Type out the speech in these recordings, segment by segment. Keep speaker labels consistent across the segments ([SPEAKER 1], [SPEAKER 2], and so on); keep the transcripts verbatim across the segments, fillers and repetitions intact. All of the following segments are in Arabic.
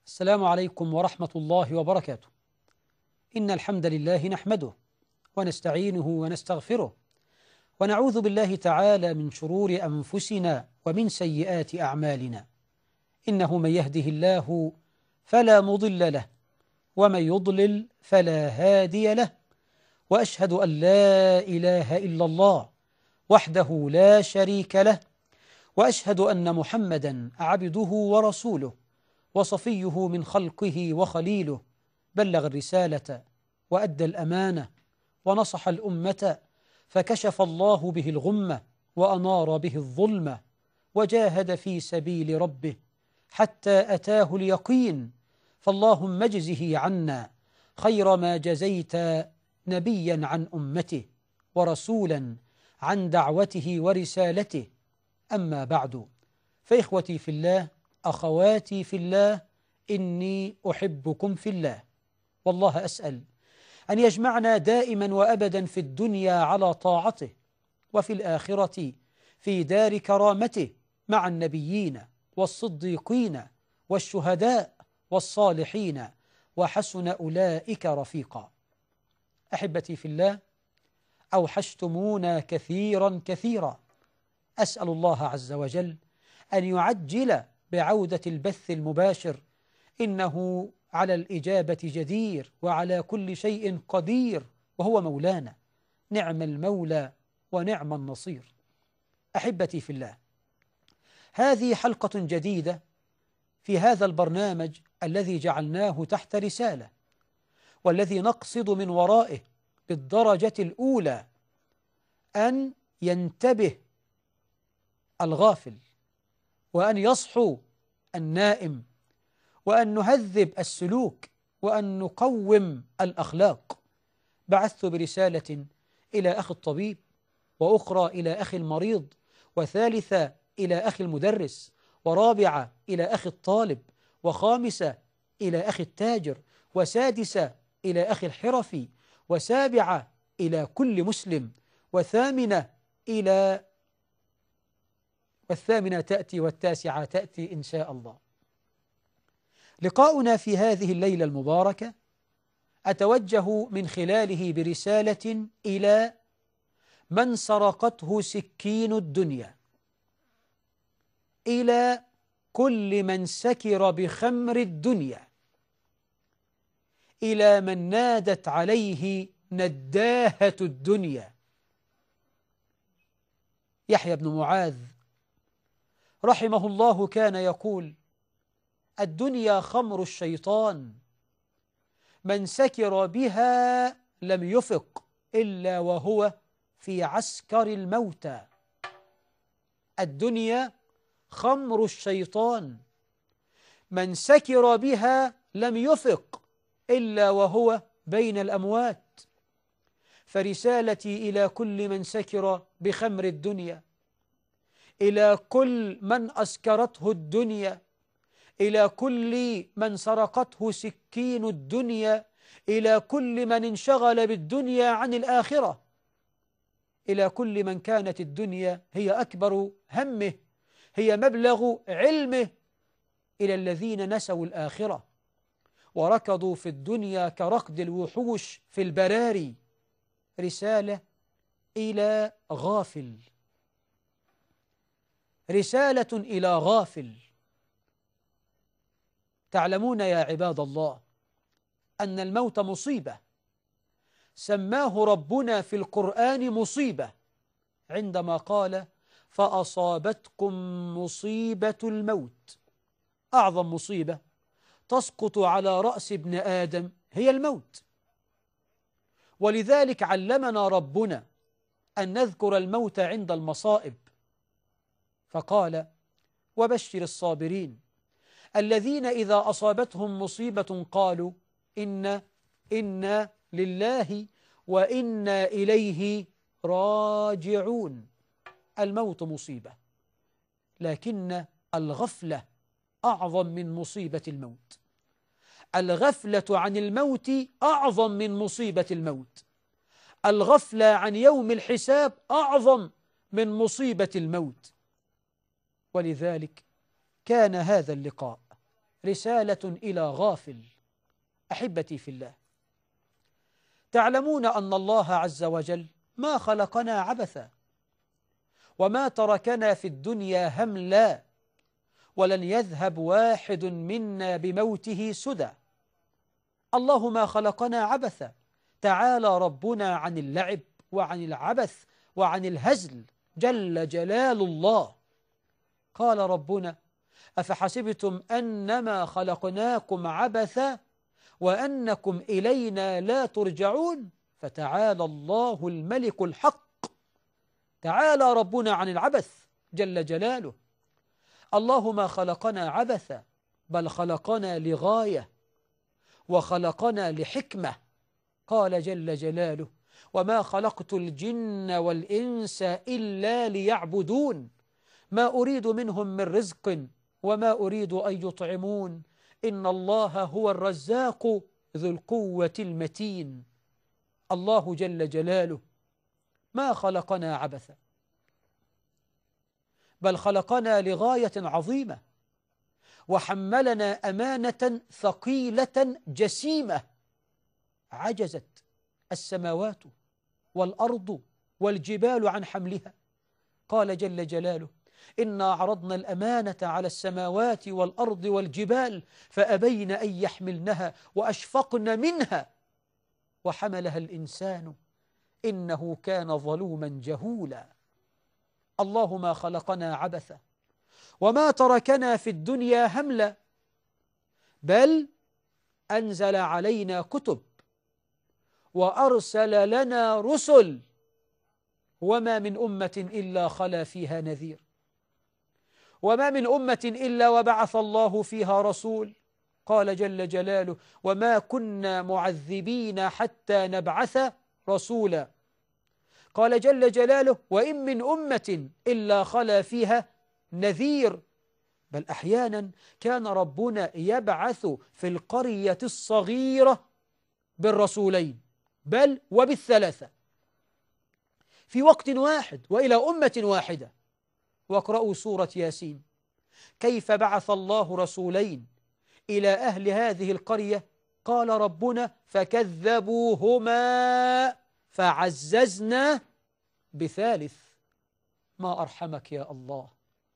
[SPEAKER 1] السلام عليكم ورحمة الله وبركاته. إن الحمد لله نحمده ونستعينه ونستغفره ونعوذ بالله تعالى من شرور أنفسنا ومن سيئات أعمالنا. إنه من يهده الله فلا مضل له ومن يضلل فلا هادي له، وأشهد أن لا إله إلا الله وحده لا شريك له، وأشهد أن محمدا عبده ورسوله وصفيه من خلقه وخليله، بلغ الرسالة وأدى الأمانة ونصح الأمة، فكشف الله به الغمة وأنار به الظلمة، وجاهد في سبيل ربه حتى أتاه اليقين. فاللهم اجزه عنا خير ما جزيت نبيا عن أمته ورسولا عن دعوته ورسالته. أما بعد، فإخوتي في الله، أخواتي في الله، إني أحبكم في الله، والله أسأل أن يجمعنا دائما وأبدا في الدنيا على طاعته، وفي الآخرة في دار كرامته مع النبيين والصديقين والشهداء والصالحين، وحسن أولئك رفيقا. أحبتي في الله، أوحشتمونا كثيرا كثيرا. أسأل الله عز وجل أن يعجل بعودة البث المباشر، إنه على الإجابة جدير وعلى كل شيء قدير، وهو مولانا، نعم المولى ونعم النصير. أحبتي في الله، هذه حلقة جديدة في هذا البرنامج الذي جعلناه تحت رسالة، والذي نقصد من ورائه بالدرجة الأولى أن ينتبه الغافل، وأن يصحو النائم، وأن نهذب السلوك، وأن نقوم الأخلاق. بعثت برسالة إلى أخي الطبيب، وأخرى إلى أخي المريض، وثالثة إلى أخي المدرس، ورابعة إلى أخي الطالب، وخامسة إلى أخي التاجر، وسادسة إلى أخي الحرفي، وسابعة إلى كل مسلم، وثامنة إلى والثامنة تأتي والتاسعة تأتي إن شاء الله. لقاؤنا في هذه الليلة المباركة أتوجه من خلاله برسالة إلى من سرقته سكين الدنيا، إلى كل من سكر بخمر الدنيا، إلى من نادت عليه نداهة الدنيا. يحيى بن معاذ رحمه الله كان يقول: الدنيا خمر الشيطان، من سكر بها لم يفق إلا وهو في عسكر الموتى. الدنيا خمر الشيطان، من سكر بها لم يفق إلا وهو بين الأموات. فرسالتي إلى كل من سكر بخمر الدنيا، إلى كل من أسكرته الدنيا، إلى كل من سرقته سكين الدنيا، إلى كل من انشغل بالدنيا عن الآخرة، إلى كل من كانت الدنيا هي أكبر همه، هي مبلغ علمه، إلى الذين نسوا الآخرة وركضوا في الدنيا كركض الوحوش في البراري. رسالة إلى غافل، رسالة إلى غافل. تعلمون يا عباد الله أن الموت مصيبة، سماه ربنا في القرآن مصيبة عندما قال: فأصابتكم مصيبة الموت. أعظم مصيبة تسقط على رأس ابن آدم هي الموت، ولذلك علمنا ربنا أن نذكر الموت عند المصائب، فقال: وبشر الصابرين الذين إذا أصابتهم مصيبة قالوا إنا إنا لله وإنا إليه راجعون. الموت مصيبة، لكن الغفلة أعظم من مصيبة الموت. الغفلة عن الموت أعظم من مصيبة الموت. الغفلة عن يوم الحساب أعظم من مصيبة الموت. ولذلك كان هذا اللقاء رسالة إلى غافل. أحبتي في الله، تعلمون أن الله عز وجل ما خلقنا عبثا، وما تركنا في الدنيا هملا، ولن يذهب واحد منا بموته سدى. الله ما خلقنا عبثا، تعالى ربنا عن اللعب وعن العبث وعن الهزل جل جلال الله. قال ربنا: أفحسبتم أنما خلقناكم عبثا وأنكم إلينا لا ترجعون، فتعالى الله الملك الحق. تعالى ربنا عن العبث جل جلاله. الله ما خلقنا عبثا، بل خلقنا لغاية وخلقنا لحكمة. قال جل جلاله: وما خلقت الجن والإنس إلا ليعبدون ما أريد منهم من رزق وما أريد أن يطعمون إن الله هو الرزاق ذو القوة المتين. الله جل جلاله ما خلقنا عبثا، بل خلقنا لغاية عظيمة، وحملنا أمانة ثقيلة جسيمة عجزت السماوات والأرض والجبال عن حملها. قال جل جلاله: إنا عرضنا الأمانة على السماوات والأرض والجبال فأبين أن يحملنها وأشفقن منها وحملها الإنسان إنه كان ظلوما جهولا. الله ما خلقنا عبثا، وما تركنا في الدنيا هملا، بل أنزل علينا كتب وأرسل لنا رسل، وما من أمة إلا خلا فيها نذير، وما من أمة إلا وبعث الله فيها رسول. قال جل جلاله: وما كنا معذبين حتى نبعث رسولا. قال جل جلاله: وإن من أمة إلا خلا فيها نذير. بل أحيانا كان ربنا يبعث في القرية الصغيرة بالرسولين، بل وبالثلاثة في وقت واحد وإلى أمة واحدة. واقرأوا سورة ياسين كيف بعث الله رسولين إلى أهل هذه القرية. قال ربنا: فكذبوهما فعززنا بثالث. ما أرحمك يا الله،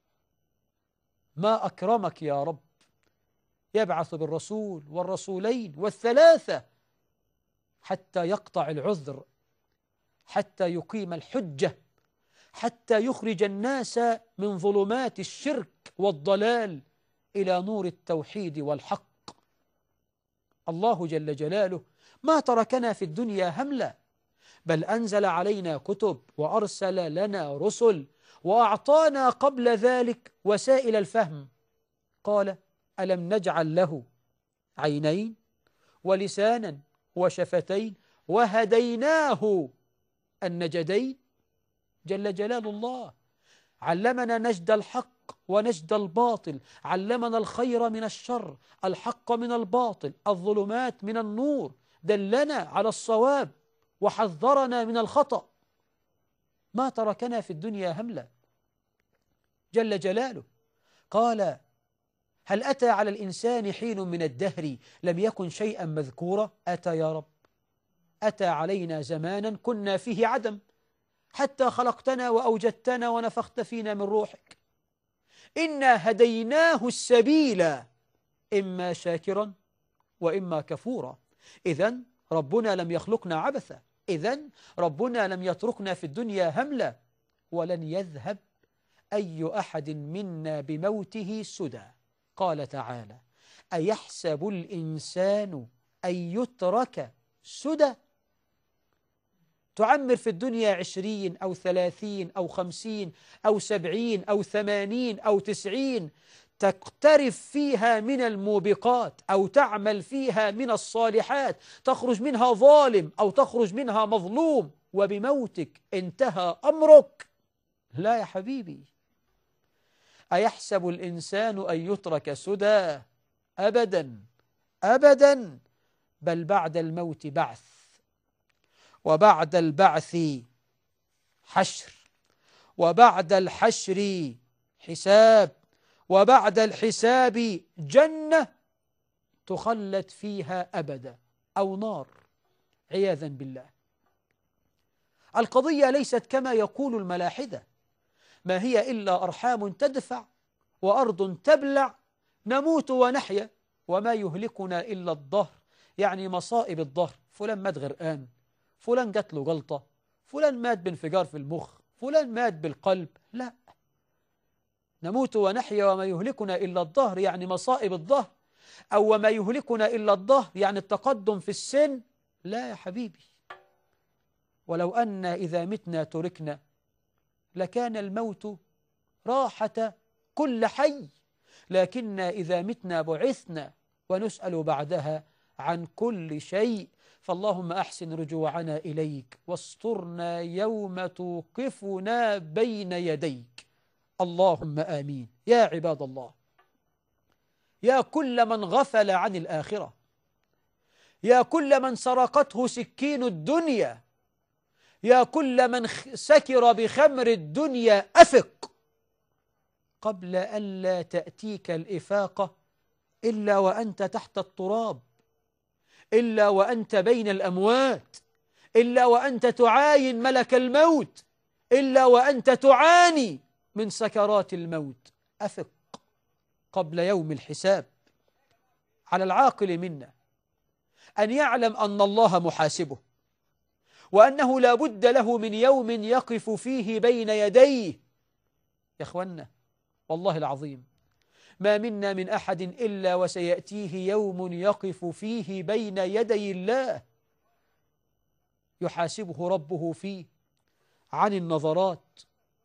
[SPEAKER 1] ما أكرمك يا رب، يبعث بالرسول والرسولين والثلاثة حتى يقطع العذر، حتى يقيم الحجة، حتى يخرج الناس من ظلمات الشرك والضلال إلى نور التوحيد والحق. الله جل جلاله ما تركنا في الدنيا هملا، بل أنزل علينا كتب وأرسل لنا رسل وأعطانا قبل ذلك وسائل الفهم. قال: ألم نجعل له عينين ولسانا وشفتين وهديناه النجدين. جل جلال الله علمنا نجد الحق ونجد الباطل، علمنا الخير من الشر، الحق من الباطل، الظلمات من النور، دلنا على الصواب وحذرنا من الخطأ. ما تركنا في الدنيا هملا جل جلاله. قال: هل أتى على الإنسان حين من الدهر لم يكن شيئا مذكورا؟ أتى يا رب، أتى علينا زمانا كنا فيه عدم، حتى خلقتنا وأوجدتنا ونفخت فينا من روحك. إنا هديناه السبيل إما شاكرا وإما كفورا. إذن ربنا لم يخلقنا عبثا، إذن ربنا لم يتركنا في الدنيا هملا، ولن يذهب أي أحد منا بموته سدى. قال تعالى: أيحسب الإنسان أن يترك سدى؟ تعمر في الدنيا عشرين أو ثلاثين أو خمسين أو سبعين أو ثمانين أو تسعين، تقترف فيها من الموبقات أو تعمل فيها من الصالحات، تخرج منها ظالم أو تخرج منها مظلوم، وبموتك انتهى أمرك. لا يا حبيبي، أيحسب الإنسان أن يترك سدى؟ أبدا أبدا، بل بعد الموت بعث، وبعد البعث حشر، وبعد الحشر حساب، وبعد الحساب جنة، تخلد فيها أبدا، أو نار عياذا بالله. القضية ليست كما يقول الملاحدة، ما هي إلا أرحام تدفع وأرض تبلع، نموت ونحيا وما يهلكنا إلا الدهر. يعني مصائب الدهر، فلان مات غرقان، فلان جات له جلطة، فلان مات بانفجار في المخ، فلان مات بالقلب. لا، نموت ونحيا وما يهلكنا إلا الدهر، يعني مصائب الدهر. أو وما يهلكنا إلا الدهر يعني التقدم في السن. لا يا حبيبي، ولو أن إذا متنا تركنا لكان الموت راحة كل حي، لكن إذا متنا بعثنا ونسأل بعدها عن كل شيء. فاللهم أحسن رجوعنا إليك واسترنا يوم توقفنا بين يديك، اللهم آمين. يا عباد الله، يا كل من غفل عن الآخرة، يا كل من سرقته سكين الدنيا، يا كل من سكر بخمر الدنيا، أفق قبل أن لا تأتيك الإفاقة إلا وأنت تحت التراب، إلا وأنت بين الأموات، إلا وأنت تعاين ملك الموت، إلا وأنت تعاني من سكرات الموت. أفق قبل يوم الحساب. على العاقل منا أن يعلم أن الله محاسبه، وأنه لا بد له من يوم يقف فيه بين يديه. يا أخوانا، والله العظيم ما منا من أحد إلا وسيأتيه يوم يقف فيه بين يدي الله، يحاسبه ربه فيه عن النظرات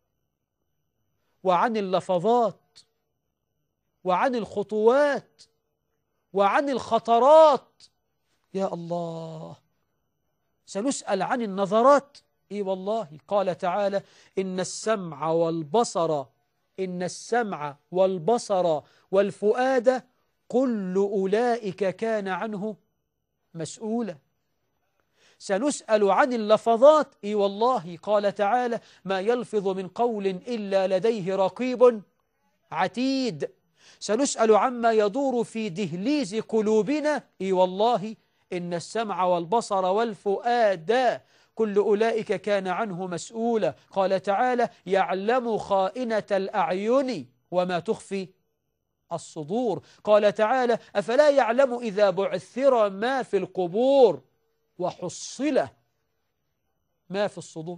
[SPEAKER 1] وعن اللفظات وعن الخطوات وعن الخطرات. يا الله، سنسأل عن النظرات. إي والله، قال تعالى: إن السمع والبصر إن السمع والبصر والفؤاد كل أولئك كان عنه مسؤولا. سنسأل عن اللفظات. إي والله، قال تعالى: ما يلفظ من قول إلا لديه رقيب عتيد. سنسأل عما يدور في دهليز قلوبنا. إي والله، إن السمع والبصر والفؤاد كل أولئك كان عنه مسؤولا. قال تعالى: يعلم خائنة الأعين وما تخفي الصدور. قال تعالى: أفلا يعلم إذا بعثر ما في القبور وحصل ما في الصدور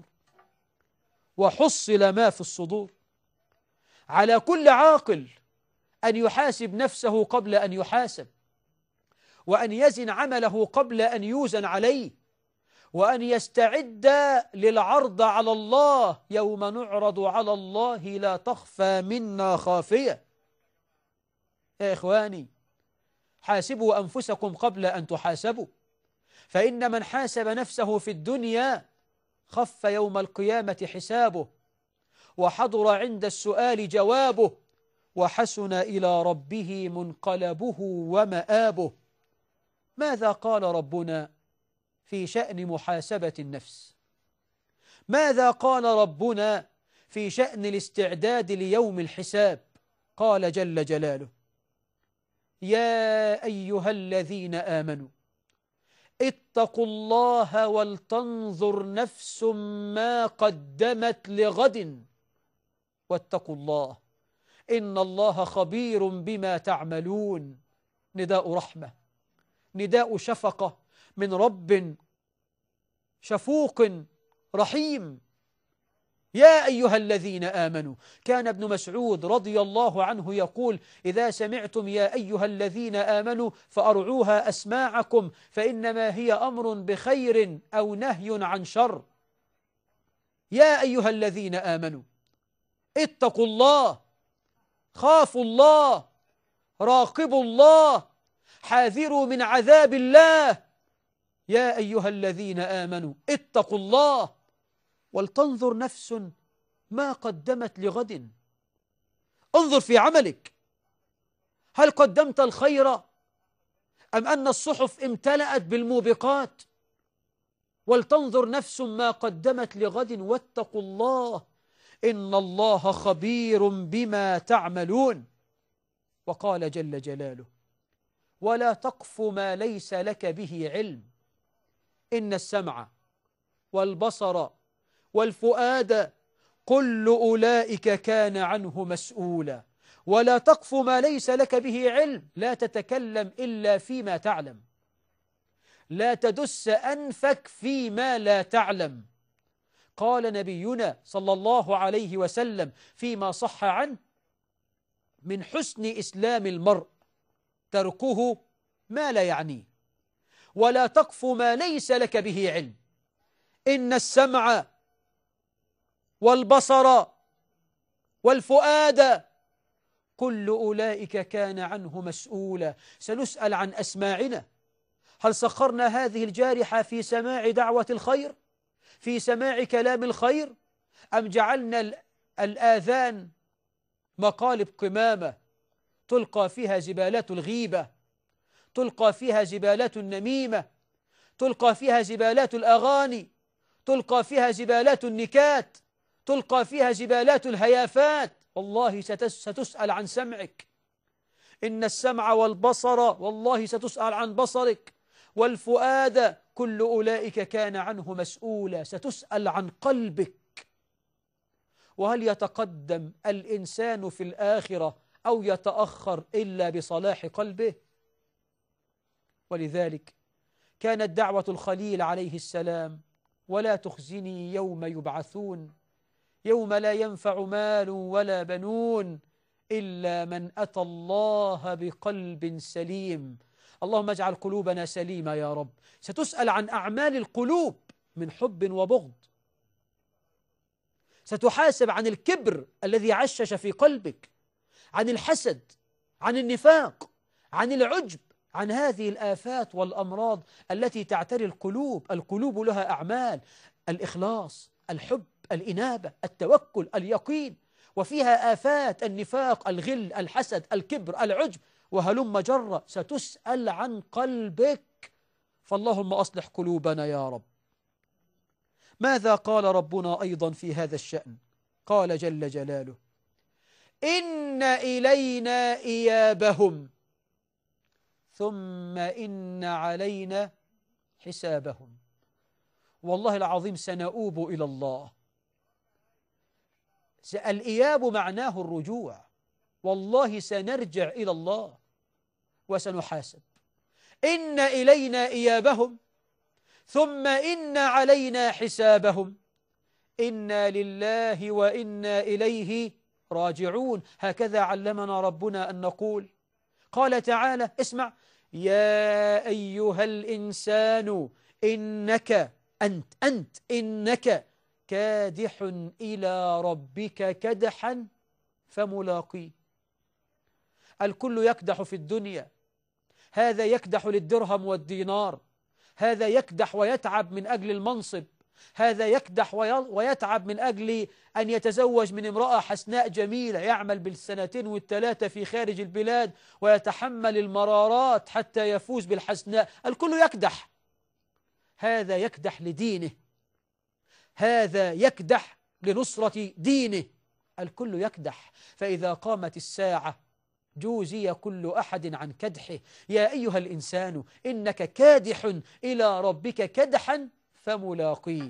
[SPEAKER 1] وحصل ما في الصدور. على كل عاقل أن يحاسب نفسه قبل أن يحاسب، وأن يزن عمله قبل أن يوزن عليه، وأن يستعد للعرض على الله يوم نعرض على الله لا تخفى منا خافية. يا إخواني، حاسبوا أنفسكم قبل أن تحاسبوا، فإن من حاسب نفسه في الدنيا خف يوم القيامة حسابه، وحضر عند السؤال جوابه، وحسن إلى ربه منقلبه ومآبه. ماذا قال ربنا في شأن محاسبة النفس؟ ماذا قال ربنا في شأن الاستعداد ليوم الحساب؟ قال جل جلاله: يا أيها الذين آمنوا اتقوا الله ولتنظر نفس ما قدمت لغد واتقوا الله إن الله خبير بما تعملون. نداء رحمة، نداء شفقة من رب شفوق رحيم. يا أيها الذين آمنوا. كان ابن مسعود رضي الله عنه يقول: إذا سمعتم يا أيها الذين آمنوا فأرعوها أسماعكم، فإنما هي أمر بخير أو نهي عن شر. يا أيها الذين آمنوا اتقوا الله، خافوا الله، راقبوا الله، حاذروا من عذاب الله. يا أيها الذين آمنوا اتقوا الله ولتنظر نفس ما قدمت لغد. انظر في عملك، هل قدمت الخير أم أن الصحف امتلأت بالموبقات؟ ولتنظر نفس ما قدمت لغد واتقوا الله إن الله خبير بما تعملون. وقال جل جلاله: ولا تقف ما ليس لك به علم. إن السمع والبصر والفؤاد كل أولئك كان عنه مسؤولا. ولا تقف ما ليس لك به علم، لا تتكلم إلا فيما تعلم، لا تدس أنفك فيما لا تعلم. قال نبينا صلى الله عليه وسلم فيما صح عنه: من حسن إسلام المرء تركه ما لا يعنيه. ولا تقف ما ليس لك به علم. إن السمع والبصر والفؤاد كل أولئك كان عنه مسؤولا. سنسأل عن أسماعنا. هل سخرنا هذه الجارحة في سماع دعوة الخير، في سماع كلام الخير، أم جعلنا الآذان مقالب قمامة تلقى فيها زبالات الغيبة، تلقى فيها زبالات النميمة، تلقى فيها زبالات الأغاني، تلقى فيها زبالات النكات، تلقى فيها زبالات الهيافات؟ والله ستسأل عن سمعك. إن السمع والبصر، والله ستسأل عن بصرك. والفؤاد كل أولئك كان عنه مسؤولا. ستسأل عن قلبك. وهل يتقدم الإنسان في الآخرة أو يتأخر إلا بصلاح قلبه؟ ولذلك كانت دعوة الخليل عليه السلام: ولا تخزني يوم يبعثون يوم لا ينفع مال ولا بنون إلا من أتى الله بقلب سليم. اللهم اجعل قلوبنا سليمة يا رب. ستسأل عن أعمال القلوب من حب وبغض. ستحاسب عن الكبر الذي عشش في قلبك، عن الحسد، عن النفاق، عن العجب، عن هذه الآفات والأمراض التي تعتري القلوب. القلوب لها أعمال: الإخلاص، الحب، الإنابة، التوكل، اليقين. وفيها آفات: النفاق، الغل، الحسد، الكبر، العجب، وهلم جرة. ستسأل عن قلبك. فاللهم أصلح قلوبنا يا رب. ماذا قال ربنا أيضا في هذا الشأن؟ قال جل جلاله: إن إلينا إيابهم ثم إن علينا حسابهم. والله العظيم سنؤوب إلى الله. الإياب معناه الرجوع. والله سنرجع إلى الله وسنحاسب. إن إلينا إيابهم ثم إن علينا حسابهم. إنا لله وإنا إليه راجعون. هكذا علمنا ربنا أن نقول. قال تعالى: اسمع: يا أيها الإنسان إنك أنت أنت إنك كادح إلى ربك كدحا فملاقيه. الكل يكدح في الدنيا. هذا يكدح للدرهم والدينار، هذا يكدح ويتعب من أجل المنصب، هذا يكدح ويتعب من أجل أن يتزوج من امرأة حسناء جميلة، يعمل بالسنتين والثلاثة في خارج البلاد ويتحمل المرارات حتى يفوز بالحسناء. الكل يكدح. هذا يكدح لدينه، هذا يكدح لنصرة دينه. الكل يكدح. فإذا قامت الساعة جوزي كل أحد عن كدحه. يا أيها الإنسان إنك كادح إلى ربك كدحا فملاقيه.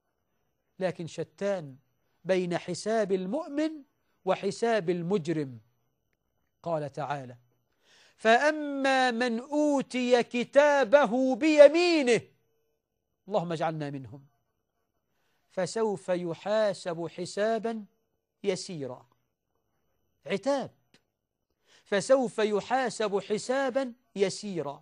[SPEAKER 1] لكن شتان بين حساب المؤمن وحساب المجرم. قال تعالى: فأما من أوتي كتابه بيمينه، اللهم اجعلنا منهم، فسوف يحاسب حسابا يسيرا. عتاب. فسوف يحاسب حسابا يسيرا.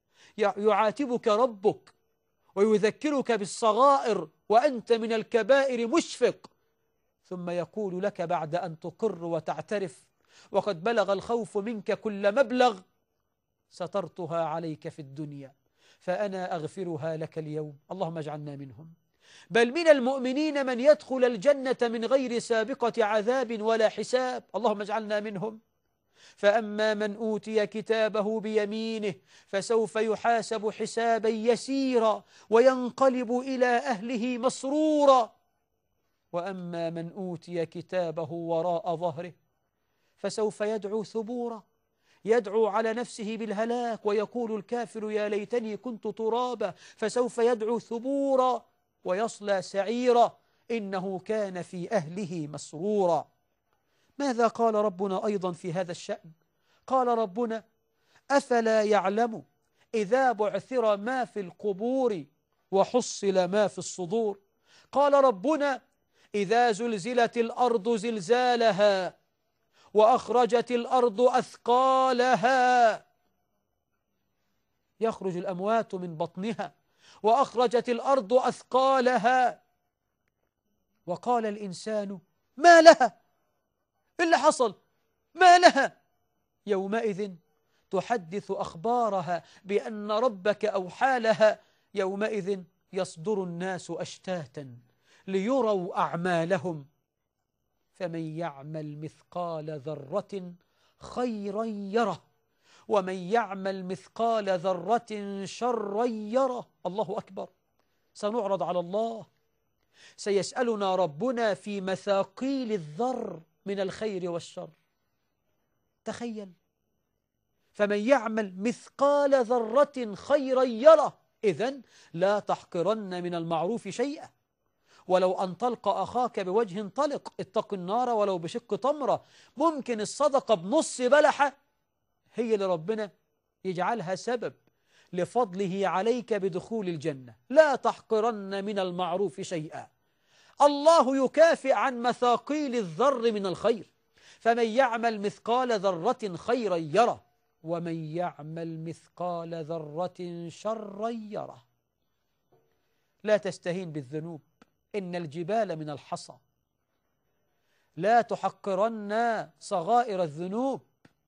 [SPEAKER 1] يعاتبك ربك ويذكرك بالصغائر وأنت من الكبائر مشفق، ثم يقول لك بعد أن تقر وتعترف: وقد بلغ الخوف منك كل مبلغ، سترتها عليك في الدنيا فأنا أغفرها لك اليوم. اللهم اجعلنا منهم. بل من المؤمنين من يدخل الجنة من غير سابقة عذاب ولا حساب. اللهم اجعلنا منهم. فأما من أوتي كتابه بيمينه فسوف يحاسب حسابا يسيرا وينقلب إلى أهله مسرورا. وأما من أوتي كتابه وراء ظهره فسوف يدعو ثبورا يدعو على نفسه بالهلاك ويقول الكافر يا ليتني كنت ترابا، فسوف يدعو ثبورا ويصلى سعيرا إنه كان في أهله مسرورا. ماذا قال ربنا أيضا في هذا الشأن؟ قال ربنا أفلا يعلم إذا بعثر ما في القبور وحصل ما في الصدور. قال ربنا إذا زلزلت الأرض زلزالها وأخرجت الأرض أثقالها، يخرج الأموات من بطنها، وأخرجت الأرض أثقالها، وقال الإنسان ما لها؟ إيه اللي حصل؟ ما لها؟ يومئذ تحدث أخبارها بأن ربك أوحى لها. يومئذ يصدر الناس أشتاتا ليروا أعمالهم، فمن يعمل مثقال ذرة خيرا يره ومن يعمل مثقال ذرة شرا يره. الله أكبر. سنعرض على الله، سيسألنا ربنا في مثاقيل الذر من الخير والشر. تخيل، فمن يعمل مثقال ذرة خيرا يره. إذن لا تحقرن من المعروف شيئا، ولو أن تلقى أخاك بوجه طلق اتق النار ولو بشق تمرة. ممكن الصدقة بنص بلحة هي اللي ربنا يجعلها سبب لفضله عليك بدخول الجنة. لا تحقرن من المعروف شيئا. الله يكافئ عن مثاقيل الذر من الخير. فمن يعمل مثقال ذرة خيرا يره ومن يعمل مثقال ذرة شرا يره. لا تستهين بالذنوب، إن الجبال من الحصى. لا تحقرن صغائر الذنوب،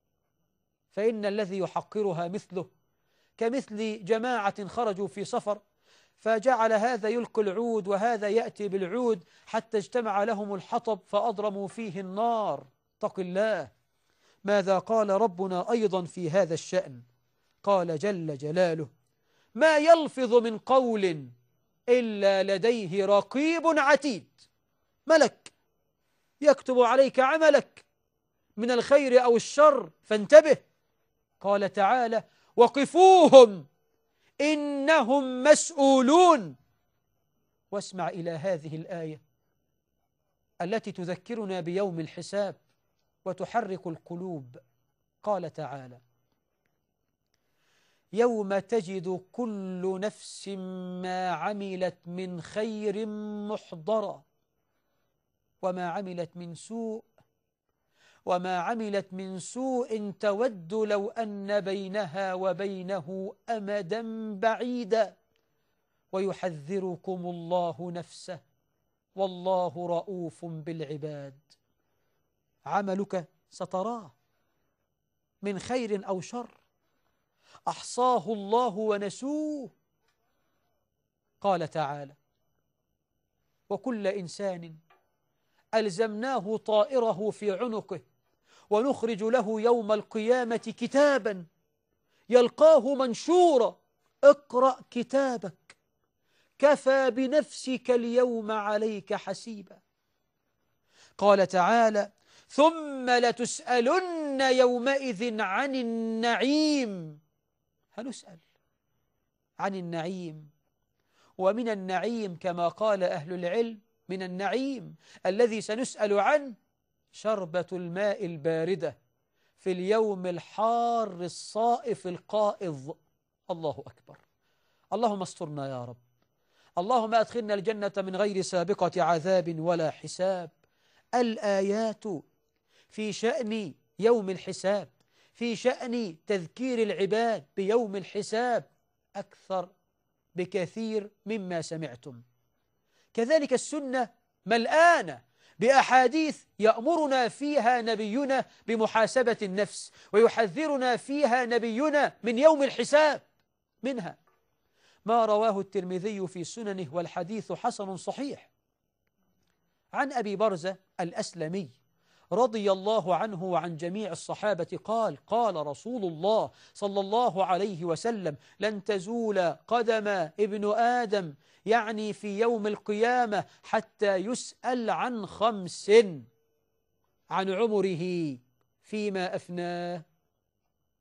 [SPEAKER 1] فإن الذي يحقرها مثله كمثل جماعة خرجوا في سفر، فجعل هذا يلقي العود وهذا يأتي بالعود حتى اجتمع لهم الحطب فأضرموا فيه النار. اتق الله. ماذا قال ربنا أيضا في هذا الشأن؟ قال جل جلاله ما يلفظ من قول إلا لديه رقيب عتيد. ملك يكتب عليك عملك من الخير أو الشر، فانتبه. قال تعالى وقفوهم إنهم مسؤولون. واسمع إلى هذه الآية التي تذكرنا بيوم الحساب وتحرك القلوب. قال تعالى يوم تجد كل نفس ما عملت من خير محضرا وما عملت من سوء وما عملت من سوء تود لو أن بينها وبينه أمدا بعيدا ويحذركم الله نفسه والله رؤوف بالعباد. عملك ستراه من خير أو شر، أحصاه الله ونسوه. قال تعالى وكل إنسان ألزمناه طائره في عنقه ونخرج له يوم القيامة كتابا يلقاه منشورا اقرأ كتابك كفى بنفسك اليوم عليك حسيبا. قال تعالى ثم لتسألن يومئذ عن النعيم. هنسأل عن النعيم. ومن النعيم كما قال أهل العلم من النعيم الذي سنسأل عنه شربة الماء الباردة في اليوم الحار الصائف القائض. الله أكبر. اللهم استرنا يا رب. اللهم أدخلنا الجنة من غير سابقة عذاب ولا حساب. الآيات في شأن يوم الحساب، في شأن تذكير العباد بيوم الحساب أكثر بكثير مما سمعتم. كذلك السنة ملآنة بأحاديث يأمرنا فيها نبينا بمحاسبة النفس ويحذرنا فيها نبينا من يوم الحساب. منها ما رواه الترمذي في سننه والحديث حسن صحيح عن أبي برزة الأسلمي رضي الله عنه وعن جميع الصحابة قال قال رسول الله صلى الله عليه وسلم لن تزول قدم ابن آدم يعني في يوم القيامة حتى يسأل عن خمس: عن عمره فيما أفناه،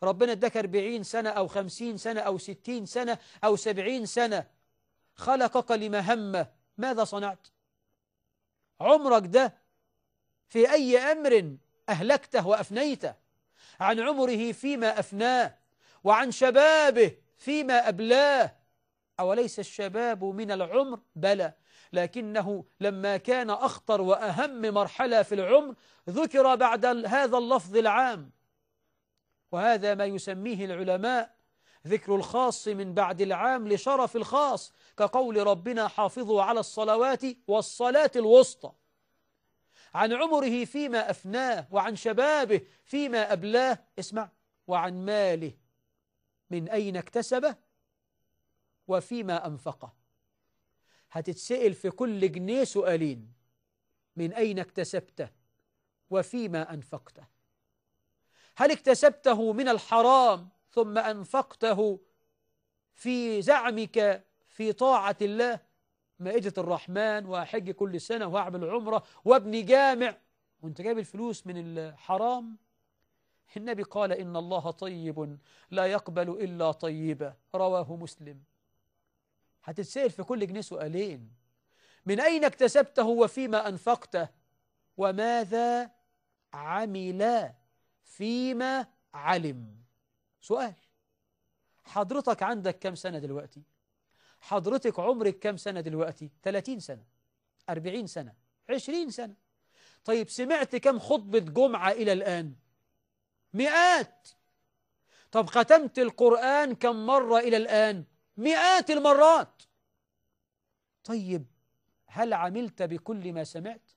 [SPEAKER 1] ربنا اداك أربعين سنة أو خمسين سنة أو ستين سنة أو سبعين سنة، خلقك لمهمة، ماذا صنعت؟ عمرك ده في أي أمر أهلكته وأفنيته؟ عن عمره فيما أفناه، وعن شبابه فيما أبلاه. أوليس الشباب من العمر؟ بلى، لكنه لما كان أخطر وأهم مرحلة في العمر ذكر بعد هذا اللفظ العام، وهذا ما يسميه العلماء ذكر الخاص من بعد العام لشرف الخاص، كقول ربنا حافظوا على الصلوات والصلاة الوسطى. عن عمره فيما أفناه، وعن شبابه فيما أبلاه، اسمع، وعن ماله من أين اكتسبه وفيما أنفقه. هتتسأل في كل جنيه سؤالين: من أين اكتسبته وفيما أنفقته؟ هل اكتسبته من الحرام ثم أنفقته في زعمك في طاعة الله؟ مائدة الرحمن، وأحج كل سنة وأعمل عمرة وابني جامع، وانت جايب الفلوس من الحرام؟ النبي قال إن الله طيب لا يقبل إلا طيبا، رواه مسلم. هتتسأل في كل جنيه سؤالين: من أين اكتسبته وفيما أنفقته وماذا عمل فيما علم. سؤال: حضرتك عندك كم سنة دلوقتي؟ حضرتك عمرك كم سنة دلوقتي؟ ثلاثين سنة، أربعين سنة، عشرين سنة. طيب سمعت كم خطبة جمعة إلى الآن؟ مئات. طب ختمت القرآن كم مرة إلى الآن؟ مئات المرات. طيب هل عملت بكل ما سمعت؟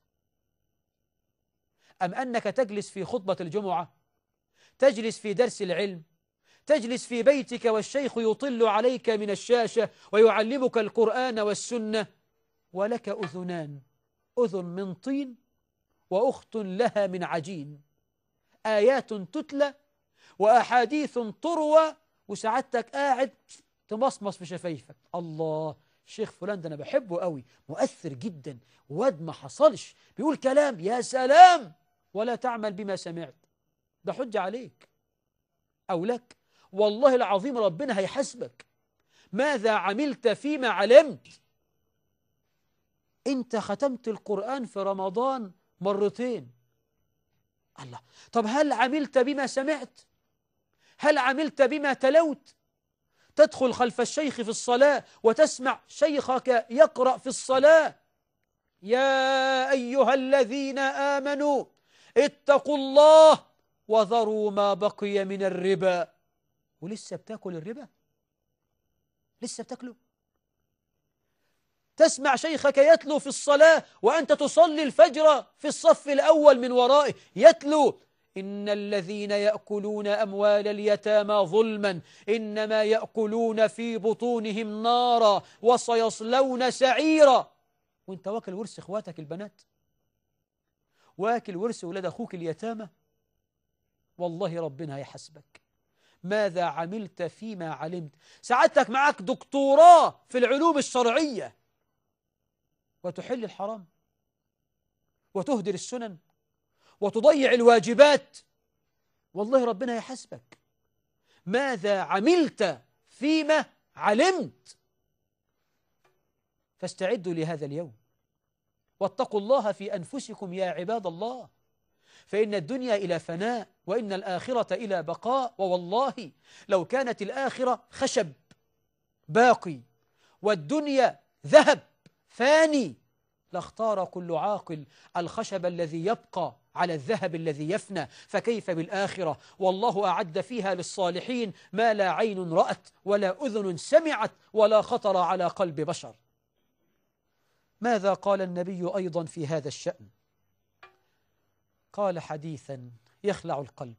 [SPEAKER 1] أم أنك تجلس في خطبة الجمعة، تجلس في درس العلم، تجلس في بيتك والشيخ يطل عليك من الشاشة ويعلمك القرآن والسنة، ولك أذنان، أذن من طين وأخت لها من عجين، آيات تتلى وأحاديث تروى، وسعادتك قاعد تمصمص في شفايفك: الله، الشيخ فلان ده أنا بحبه قوي، مؤثر جدا، واد ما حصلش، بيقول كلام يا سلام، ولا تعمل بما سمعت. ده حجة عليك أو لك؟ والله العظيم ربنا هيحاسبك. ماذا عملت فيما علمت؟ أنت ختمت القرآن في رمضان مرتين. الله، طب هل عملت بما سمعت؟ هل عملت بما تلوت؟ تدخل خلف الشيخ في الصلاة وتسمع شيخك يقرأ في الصلاة: يا أيها الذين آمنوا اتقوا الله وذروا ما بقي من الربا، ولسه بتاكل الربا؟ لسه بتاكله؟ تسمع شيخك يتلو في الصلاة وأنت تصلي الفجر في الصف الأول من ورائه، يتلو: إن الذين يأكلون أموال اليتامى ظلما إنما يأكلون في بطونهم نارا وسيصلون سعيرا. وانت واكل ورث اخواتك البنات، واكل ورث ولاد أخوك اليتامى، والله ربنا هيحاسبك. ماذا عملت فيما علمت؟ سعادتك معك دكتوراه في العلوم الشرعية وتحل الحرام وتهدر السنن وتضيع الواجبات، والله ربنا يحاسبك. ماذا عملت فيما علمت؟ فاستعدوا لهذا اليوم، واتقوا الله في أنفسكم يا عباد الله، فإن الدنيا إلى فناء وإن الآخرة إلى بقاء. ووالله لو كانت الآخرة خشب باقي والدنيا ذهب فاني لاختار كل عاقل الخشب الذي يبقى على الذهب الذي يفنى، فكيف بالآخرة؟ والله أعد فيها للصالحين ما لا عين رأت ولا أذن سمعت ولا خطر على قلب بشر. ماذا قال النبي أيضا في هذا الشأن؟ قال حديثا يخلع القلب،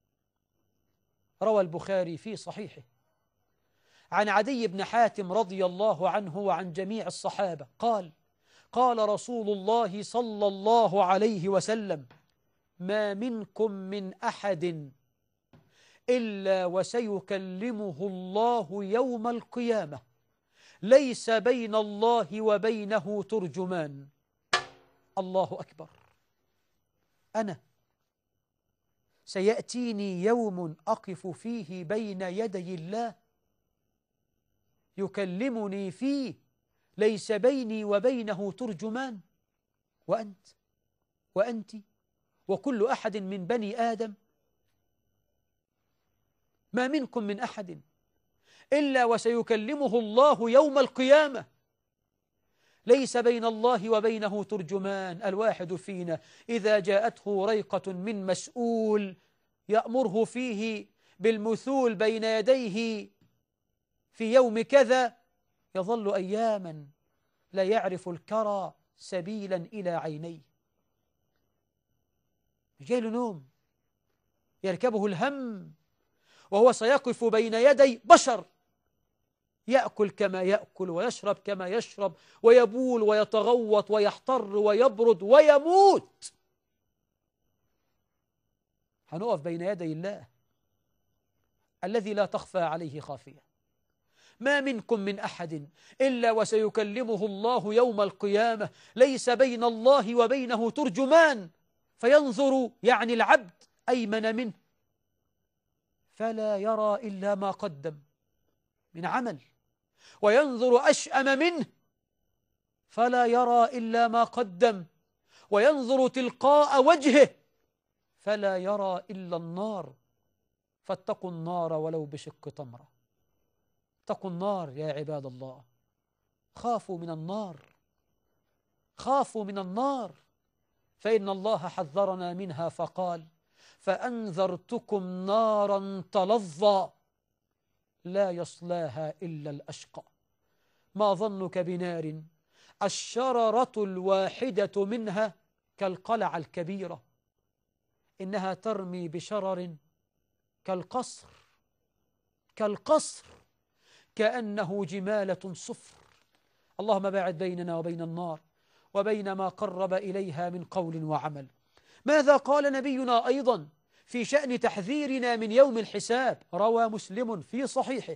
[SPEAKER 1] روى البخاري في صحيحه عن عدي بن حاتم رضي الله عنه وعن جميع الصحابة قال: قال رسول الله صلى الله عليه وسلم: ما منكم من أحد إلا وسيكلمه الله يوم القيامة ليس بين الله وبينه ترجمان. الله أكبر. أنا سيأتيني يوم أقف فيه بين يدي الله يكلمني فيه ليس بيني وبينه ترجمان، وأنت وأنت وكل أحد من بني آدم ما منكم من أحد إلا وسيكلمه الله يوم القيامة، ليس بين الله وبينه ترجمان. الواحد فينا إذا جاءته ريقة من مسؤول يأمره فيه بالمثول بين يديه في يوم كذا يظل أياما لا يعرف الكرى سبيلا إلى عينيه، جاي له نوم يركبه الهم وهو سيقف بين يدي بشر، يأكل كما يأكل ويشرب كما يشرب ويبول ويتغوط ويحتر ويبرد ويموت. هنقف بين يدي الله الذي لا تخفى عليه خافية. ما منكم من أحد إلا وسيكلمه الله يوم القيامة ليس بين الله وبينه ترجمان، فينظر يعني العبد أيمن منه فلا يرى إلا ما قدم من عمل، وينظر أشأم منه فلا يرى إلا ما قدم، وينظر تلقاء وجهه فلا يرى إلا النار. فاتقوا النار ولو بشق تمرة. اتقوا النار يا عباد الله، خافوا من النار، خافوا من النار، فإن الله حذرنا منها فقال: فأنذرتكم نارا تلظى لا يصلاها إلا الأشقى. ما ظنك بنار الشررة الواحدة منها كالقلعة الكبيرة، إنها ترمي بشرر كالقصر كالقصر كأنه جمالة صفر. اللهم باعد بيننا وبين النار وبين ما قرب إليها من قول وعمل. ماذا قال نبينا أيضا في شأن تحذيرنا من يوم الحساب؟ روى مسلم في صحيحه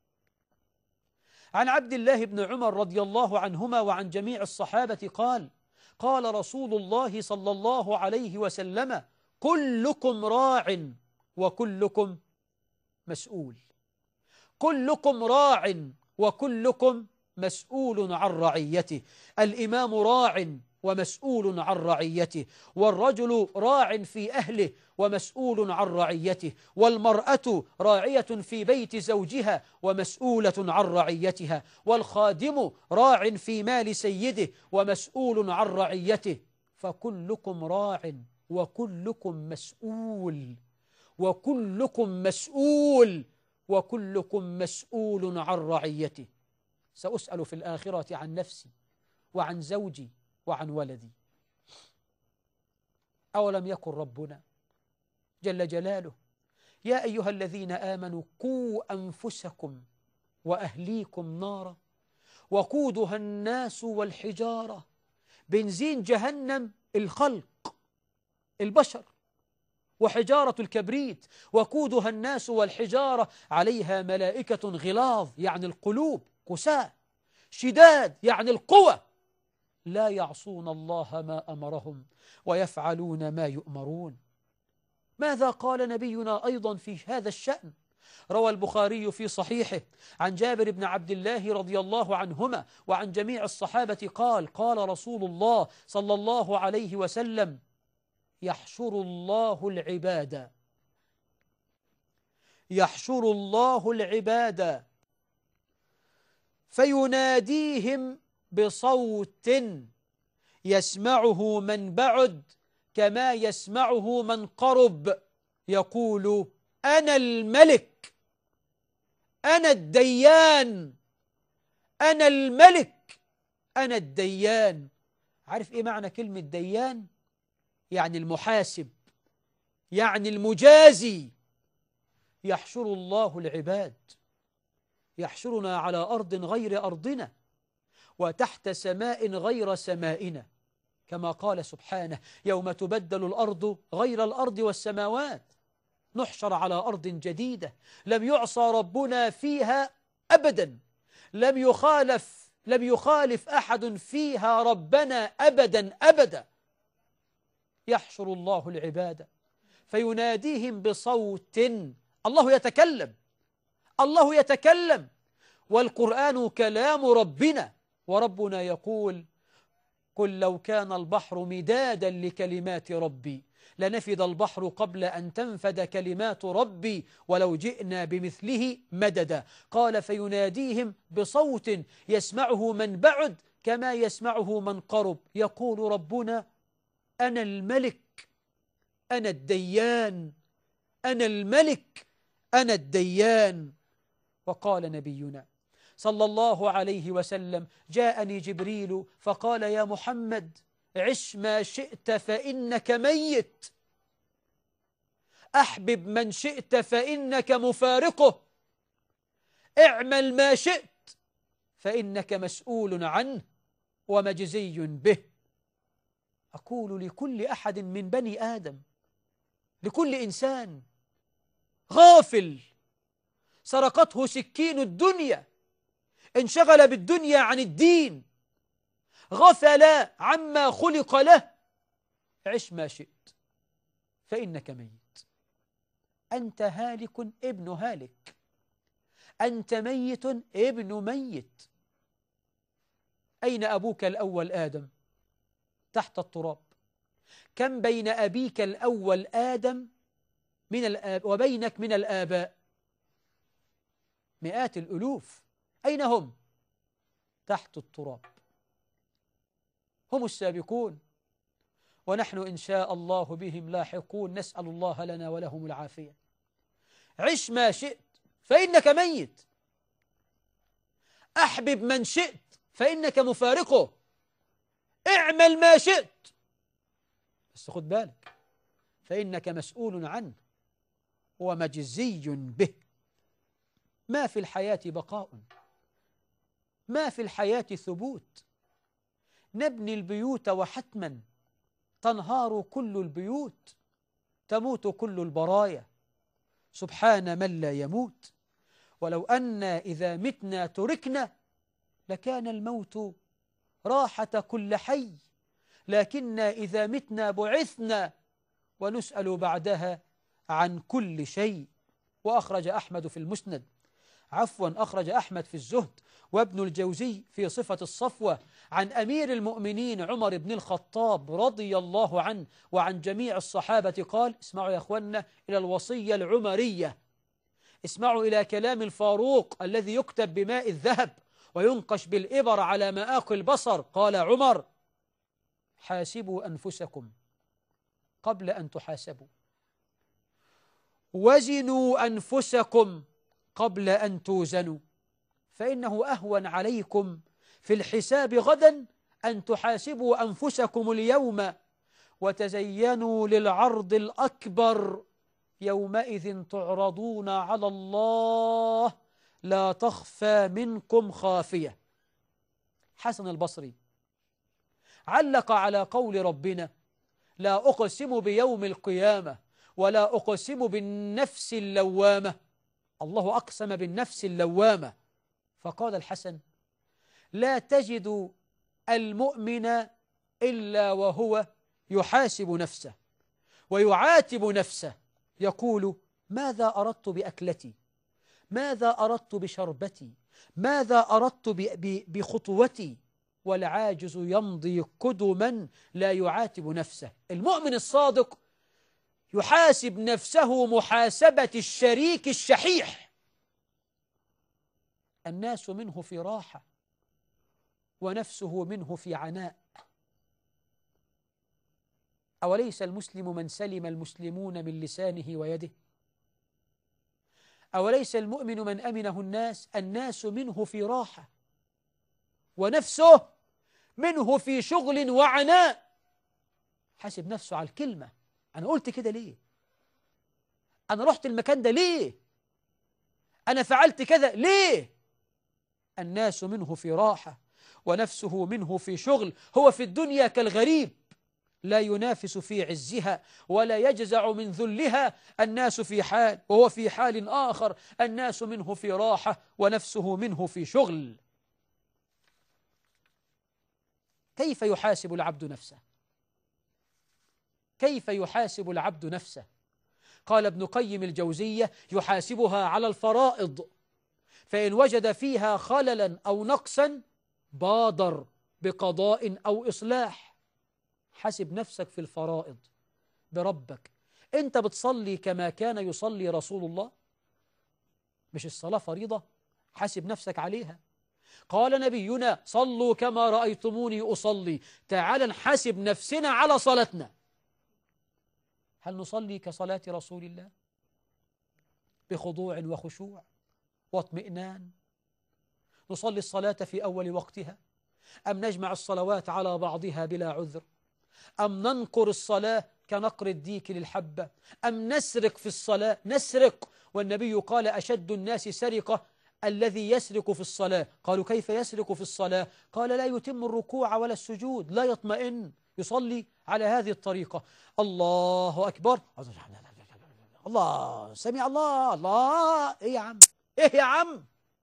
[SPEAKER 1] عن عبد الله بن عمر رضي الله عنهما وعن جميع الصحابة قال: قال رسول الله صلى الله عليه وسلم: كلكم راع وكلكم مسؤول. كلكم راع وكلكم مسؤول عن رعيته. الإمام راع ومسؤول عن رعيته، والرجل راع في أهله ومسؤول عن رعيته، والمرأة راعية في بيت زوجها ومسؤولة عن رعيتها، والخادم راع في مال سيده ومسؤول عن رعيته. فكلكم راع وكلكم مسؤول وكلكم مسؤول وكلكم مسؤول عن رعيته. سأسأل في الآخرة عن نفسي وعن زوجي وعن ولدي. أولم يكن ربنا جل جلاله: يا أيها الذين آمنوا قوا أنفسكم وأهليكم نارا وقودها الناس والحجارة. بنزين جهنم الخلق البشر، وحجارة الكبريت. وقودها الناس والحجارة عليها ملائكة غلاظ يعني القلوب، قساة، شداد يعني القوة، لا يعصون الله ما أمرهم ويفعلون ما يؤمرون. ماذا قال نبينا أيضا في هذا الشأن؟ روى البخاري في صحيحه عن جابر بن عبد الله رضي الله عنهما وعن جميع الصحابة قال: قال رسول الله صلى الله عليه وسلم: يحشر الله العباد يحشر الله العباد فيناديهم بصوت يسمعه من بعد كما يسمعه من قرب، يقول: أنا الملك، أنا الديان، أنا الملك، أنا الديان. عارف إيه معنى كلمة ديان؟ يعني المحاسب، يعني المجازي. يحشر الله العباد، يحشرنا على أرض غير أرضنا وتحت سماء غير سمائنا، كما قال سبحانه: يوم تبدل الأرض غير الأرض والسماوات. نحشر على أرض جديدة لم يعصى ربنا فيها أبدا، لم يخالف لم يخالف أحد فيها ربنا أبدا أبدا. يحشر الله العباد فيناديهم بصوت. الله يتكلم، الله يتكلم، والقرآن كلام ربنا، وربنا يقول: قل لو كان البحر مدادا لكلمات ربي لنفد البحر قبل أن تنفد كلمات ربي ولو جئنا بمثله مددا. قال: فيناديهم بصوت يسمعه من بعد كما يسمعه من قرب. يقول ربنا: أنا الملك، أنا الديان، أنا الملك، أنا الديان. وقال نبينا صلى الله عليه وسلم: جاءني جبريل فقال: يا محمد، عش ما شئت فإنك ميت، أحبب من شئت فإنك مفارقه، اعمل ما شئت فإنك مسؤول عنه ومجزي به. أقول لكل أحد من بني آدم، لكل إنسان غافل سرقته سكين الدنيا، انشغل بالدنيا عن الدين، غفل عما خلق له: عش ما شئت فإنك ميت، أنت هالك ابن هالك، أنت ميت ابن ميت. أين أبوك الأول آدم؟ تحت التراب. كم بين أبيك الأول آدم من الآب وبينك من الآباء؟ مئات الألوف. أين هم؟ تحت التراب. هم السابقون، ونحن إن شاء الله بهم لاحقون، نسأل الله لنا ولهم العافية. عش ما شئت فإنك ميت، أحبب من شئت فإنك مفارقه، اعمل ما شئت، بس خد بالك فإنك مسؤول عنه ومجزي به. ما في الحياة بقاء، ما في الحياة ثبوت. نبني البيوت وحتما تنهار كل البيوت، تموت كل البرايا، سبحان من لا يموت. ولو أن إذا متنا تركنا لكان الموت راحة كل حي، لكن إذا متنا بعثنا ونسأل بعدها عن كل شيء. وأخرج أحمد في المسند، عفوا أخرج أحمد في الزهد، وابن الجوزي في صفة الصفوة، عن أمير المؤمنين عمر بن الخطاب رضي الله عنه وعن جميع الصحابة قال: اسمعوا يا أخوانا إلى الوصية العمرية، اسمعوا إلى كلام الفاروق الذي يكتب بماء الذهب وينقش بالإبر على مآق البصر. قال عمر: حاسبوا أنفسكم قبل أن تحاسبوا، وزنوا أنفسكم قبل أن توزنوا، فإنه أهون عليكم في الحساب غدا أن تحاسبوا أنفسكم اليوم وتزينوا للعرض الأكبر، يومئذ تعرضون على الله لا تخفى منكم خافية. حسن البصري علق على قول ربنا: لا أقسم بيوم القيامة ولا أقسم بالنفس اللوامة. الله أقسم بالنفس اللوامة، فقال الحسن: لا تجد المؤمن إلا وهو يحاسب نفسه ويعاتب نفسه، يقول: ماذا أردت بأكلتي؟ ماذا أردت بشربتي؟ ماذا أردت بخطوتي؟ والعاجز يمضي قدما لا يعاتب نفسه. المؤمن الصادق يحاسب نفسه محاسبة الشريك الشحيح. الناس منه في راحة ونفسه منه في عناء. أوليس المسلم من سلم المسلمون من لسانه ويده؟ أوليس المؤمن من أمنه الناس؟ الناس منه في راحة ونفسه منه في شغل وعناء. حاسب نفسه على الكلمة: أنا قلت كده ليه؟ أنا رحت المكان ده ليه؟ أنا فعلت كذا ليه؟ الناس منه في راحة ونفسه منه في شغل. هو في الدنيا كالغريب لا ينافس في عزها ولا يجزع من ذلها. الناس في حال وهو في حال آخر، الناس منه في راحة ونفسه منه في شغل. كيف يحاسب العبد نفسه؟ كيف يحاسب العبد نفسه؟ قال ابن قيم الجوزية: يحاسبها على الفرائض، فإن وجد فيها خللا أو نقصا بادر بقضاء أو إصلاح. حاسب نفسك في الفرائض بربك. أنت بتصلي كما كان يصلي رسول الله؟ مش الصلاة فريضة؟ حاسب نفسك عليها. قال نبينا: صلوا كما رأيتموني أصلي. تعال نحاسب نفسنا على صلاتنا. هل نصلي كصلاة رسول الله بخضوع وخشوع واطمئنان؟ نصلي الصلاة في أول وقتها، أم نجمع الصلوات على بعضها بلا عذر، أم ننقر الصلاة كنقر الديك للحبة، أم نسرق في الصلاة؟ نسرق، والنبي قال: أشد الناس سرقة الذي يسرق في الصلاة. قالوا: كيف يسرق في الصلاة؟ قال: لا يتم الركوع ولا السجود، لا يطمئن، يصلي على هذه الطريقة. الله أكبر، الله سمع الله، الله. إيه يا عم، إيه يا عم؟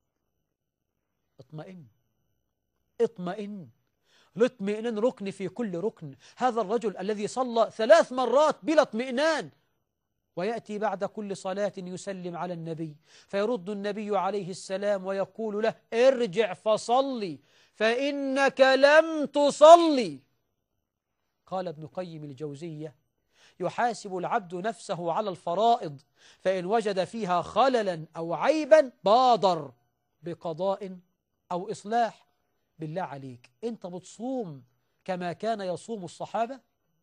[SPEAKER 1] اطمئن، اطمئن. الاطمئنان ركن في كل ركن. هذا الرجل الذي صلى ثلاث مرات بلا اطمئنان، ويأتي بعد كل صلاة يسلم على النبي، فيرد النبي عليه السلام ويقول له: ارجع فصلي فإنك لم تصلي. قال ابن قيم الجوزية: يحاسب العبد نفسه على الفرائض، فإن وجد فيها خللا أو عيبا بادر بقضاء أو إصلاح. بالله عليك، أنت بتصوم كما كان يصوم الصحابة؟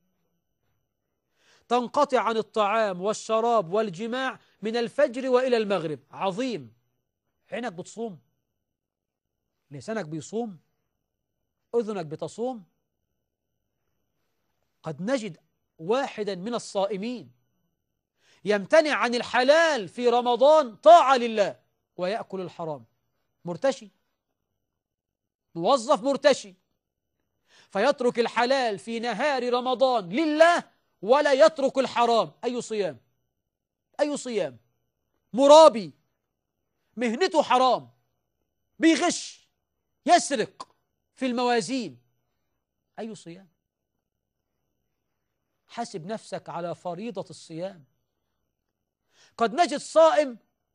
[SPEAKER 1] تنقطع عن الطعام والشراب والجماع من الفجر وإلى المغرب، عظيم. عينك بتصوم؟ لسانك بيصوم؟ أذنك بتصوم؟ قد نجد واحدا من الصائمين يمتنع عن الحلال في رمضان طاعة لله ويأكل الحرام، مرتشي، موظف مرتشي، فيترك الحلال في نهار رمضان لله ولا يترك الحرام. أي صيام؟ أي صيام؟ مرابي، مهنته حرام، بيغش، يسرق في الموازين. أي صيام؟ حاسب نفسك على فريضة الصيام. قد نجد صائم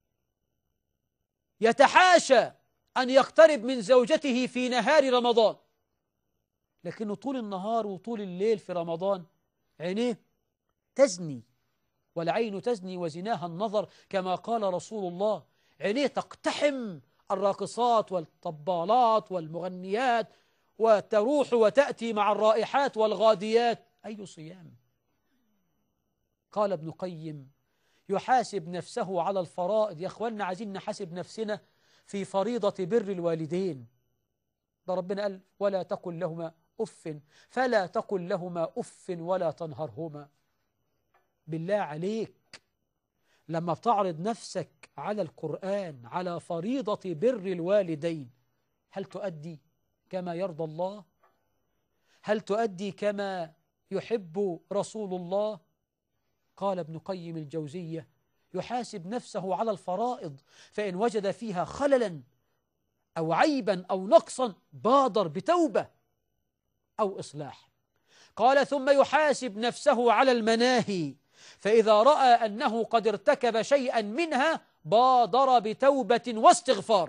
[SPEAKER 1] يتحاشى أن يقترب من زوجته في نهار رمضان، لكنه طول النهار وطول الليل في رمضان عينيه تزني، والعين تزني وزناها النظر، كما قال رسول الله. عينيه تقتحم الراقصات والطبالات والمغنيات، وتروح وتأتي مع الرائحات والغاديات. أي صيام؟ قال ابن قيم: يحاسب نفسه على الفرائض. يا أخواننا، عايزين نحاسب نفسنا في فريضة بر الوالدين. ده ربنا قال: ولا تقل لهما أف، فلا تقل لهما أف ولا تنهرهما. بالله عليك، لما بتعرض نفسك على القرآن على فريضة بر الوالدين، هل تؤدي كما يرضى الله؟ هل تؤدي كما يحب رسول الله؟ قال ابن قيم الجوزية: يحاسب نفسه على الفرائض، فإن وجد فيها خللا أو عيبا أو نقصا بادر بتوبة أو إصلاح. قال: ثم يحاسب نفسه على المناهي، فإذا رأى أنه قد ارتكب شيئا منها بادر بتوبة واستغفار.